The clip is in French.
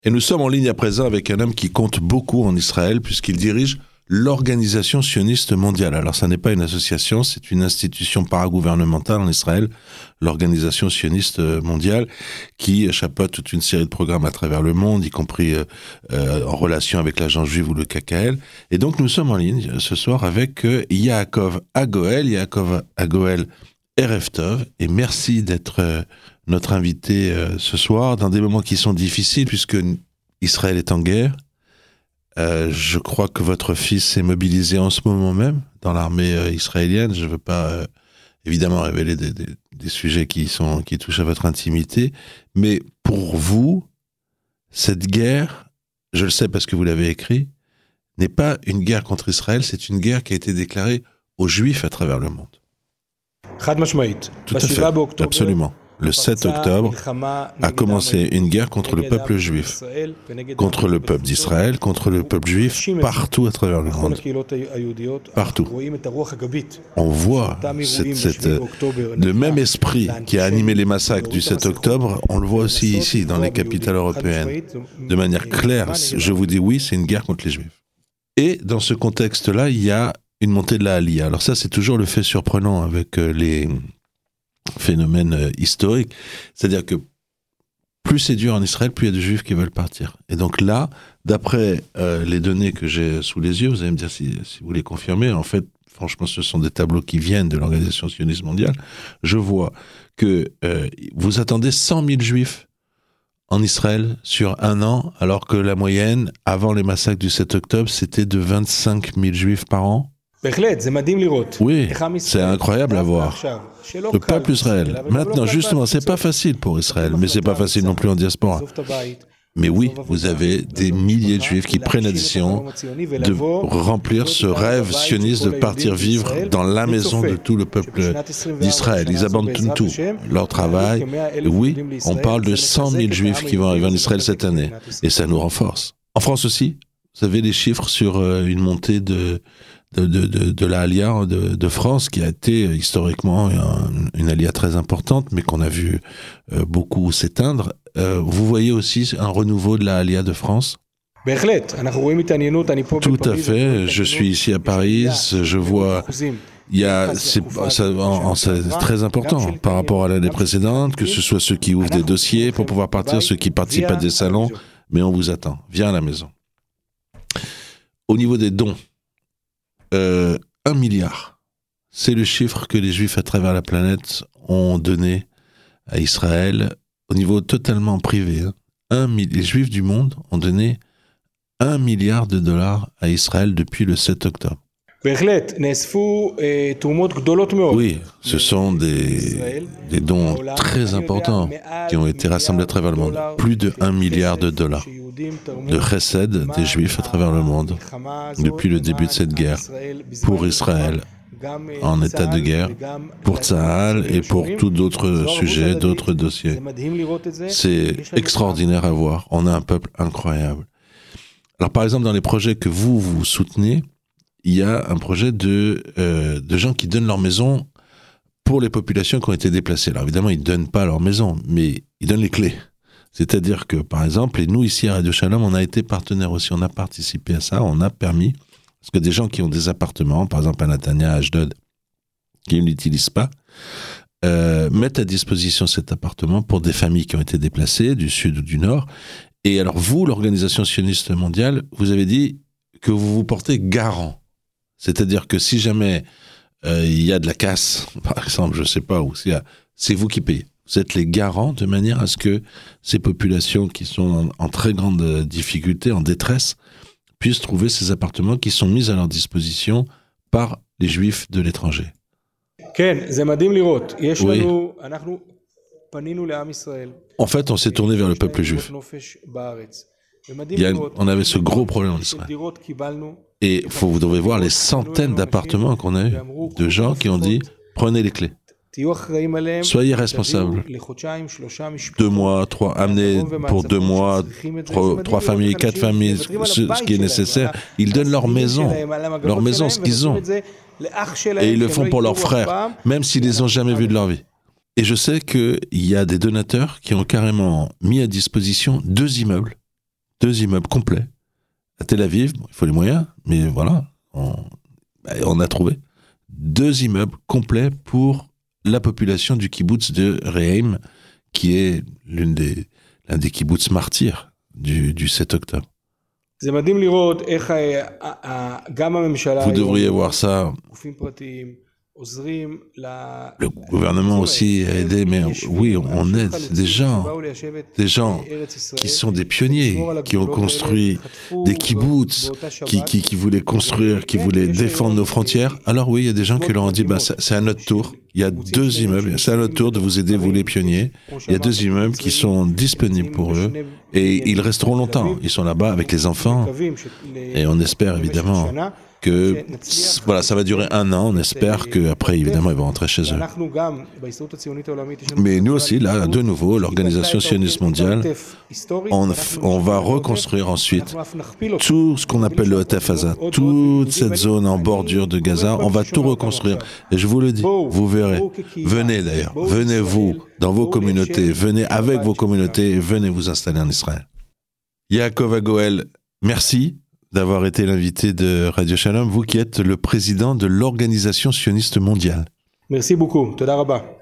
Et nous sommes en ligne à présent avec un homme qui compte beaucoup en Israël puisqu'il dirige l'Organisation sioniste mondiale. Alors ça n'est pas une association, c'est une institution paragouvernementale en Israël, l'Organisation sioniste mondiale, qui chapeaute toute une série de programmes à travers le monde, y compris en relation avec l'agence juive ou le KKL. Et donc nous sommes en ligne ce soir avec Yaakov Agoel. Yaakov Agoel, Erev Tov, et merci d'être notre invité ce soir dans des moments qui sont difficiles puisque Israël est en guerre. Je crois que votre fils est mobilisé en ce moment même dans l'armée israélienne. Je ne veux pas évidemment révéler des sujets qui touchent à votre intimité, mais pour vous, cette guerre, je le sais parce que vous l'avez écrit, n'est pas une guerre contre Israël, c'est une guerre qui a été déclarée aux Juifs à travers le monde. Tout à fait, absolument. Le 7 octobre a commencé une guerre contre le peuple juif, contre le peuple d'Israël, contre le peuple juif, partout à travers le monde. Partout. On voit le même esprit qui a animé les massacres du 7 octobre, on le voit aussi ici, dans les capitales européennes. De manière claire, je vous dis oui, c'est une guerre contre les Juifs. Et dans ce contexte-là, il y a une montée de la Aliyah. Alors ça, c'est toujours le fait surprenant avec les phénomène historique, c'est-à-dire que plus c'est dur en Israël, plus il y a de Juifs qui veulent partir. Et donc là, d'après les données que j'ai sous les yeux, vous allez me dire si vous les confirmez, en fait, franchement, ce sont des tableaux qui viennent de l'Organisation sioniste mondiale, je vois que vous attendez 100 000 Juifs en Israël sur un an, alors que la moyenne, avant les massacres du 7 octobre, c'était de 25 000 Juifs par an. Oui, c'est incroyable à voir. Le peuple Israël. Maintenant, justement, c'est pas facile pour Israël, mais c'est pas facile non plus en diaspora. Mais oui, vous avez des milliers de Juifs qui prennent la décision de remplir ce rêve sioniste de partir vivre dans la maison de tout le peuple d'Israël. Ils abandonnent tout, leur travail. Et oui, on parle de 100 000 Juifs qui vont arriver en Israël cette année. Et ça nous renforce. En France aussi, vous avez des chiffres sur une montée de la Aliyah de France, qui a été historiquement une Aliyah très importante, mais qu'on a vu beaucoup s'éteindre. Vous voyez aussi un renouveau de la Aliyah de France ? Tout à fait. Je suis ici à Paris, je vois... c'est très important par rapport à l'année précédente, que ce soit ceux qui ouvrent des dossiers pour pouvoir partir, ceux qui participent à des salons, mais on vous attend. Viens à la maison. Au niveau des dons, 1 milliard, c'est le chiffre que les Juifs à travers la planète ont donné à Israël au niveau totalement privé. Les Juifs du monde ont donné 1 milliard de dollars à Israël depuis le 7 octobre. Oui, ce sont des dons très importants qui ont été rassemblés à travers le monde. Plus de 1 milliard de dollars de chesed des Juifs à travers le monde depuis le début de cette guerre pour Israël, en état de guerre, pour Tzahal et pour tous d'autres sujets, d'autres dossiers. C'est extraordinaire à voir. On a un peuple incroyable. Alors par exemple, dans les projets que vous soutenez, il y a un projet de gens qui donnent leur maison pour les populations qui ont été déplacées. Alors évidemment, ils ne donnent pas leur maison, mais ils donnent les clés. C'est-à-dire que, par exemple, et nous ici à Radio Shalom, on a été partenaires aussi, on a participé à ça, on a permis, parce que des gens qui ont des appartements, par exemple à Natania, à Ashdod, qui ne l'utilisent pas, mettent à disposition cet appartement pour des familles qui ont été déplacées du sud ou du nord. Et alors vous, l'Organisation sioniste mondiale, vous avez dit que vous vous portez garant. C'est-à-dire que si jamais il y a de la casse, par exemple, je ne sais pas, ou c'est vous qui payez. Vous êtes les garants de manière à ce que ces populations qui sont en très grande difficulté, en détresse, puissent trouver ces appartements qui sont mis à leur disposition par les Juifs de l'étranger. Oui. En fait, on s'est tourné vers le peuple juif. On avait ce gros problème en Israël. Et vous devez voir les centaines d'appartements qu'on a eu, de gens qui ont dit « prenez les clés ». Soyez responsables. 2 mois, 3, amenez pour 2 mois, 3 familles, 4 familles, ce qui est nécessaire. Ils donnent leur maison, ce qu'ils ont. Et ils le font pour leurs frères, même s'ils les ont jamais vus de leur vie. Et je sais qu'il y a des donateurs qui ont carrément mis à disposition 2 immeubles 2 immeubles complets à Tel Aviv. Bon, il faut les moyens, mais voilà, on a trouvé 2 immeubles complets pour la population du kibbutz de Rehem, qui est l'un des kibbutz martyrs du 7 octobre. Vous devriez voir ça. Le gouvernement aussi a aidé, mais oui, on aide des gens qui sont des pionniers, qui ont construit des kibbutz, qui voulaient construire, qui voulaient défendre nos frontières. Alors oui, il y a des gens qui leur ont dit, c'est à notre tour. Il y a 2 immeubles, c'est à notre tour de vous aider, vous les pionniers. Il y a 2 immeubles qui sont disponibles pour eux et ils resteront longtemps. Ils sont là-bas avec les enfants et on espère évidemment que voilà, ça va durer 1 an. On espère qu'après, évidemment, ils vont rentrer chez eux. Mais nous aussi, là, de nouveau, l'Organisation sioniste mondiale, on va reconstruire ensuite tout ce qu'on appelle le Otef Haza, toute cette zone en bordure de Gaza. On va tout reconstruire. Et je vous le dis, vous verrez. Venez d'ailleurs, venez vous dans vos communautés, venez avec vos communautés et venez vous installer en Israël. Yaakov Agoel, merci d'avoir été l'invité de Radio Shalom, vous qui êtes le président de l'Organisation sioniste mondiale. Merci beaucoup. Toda Rabba.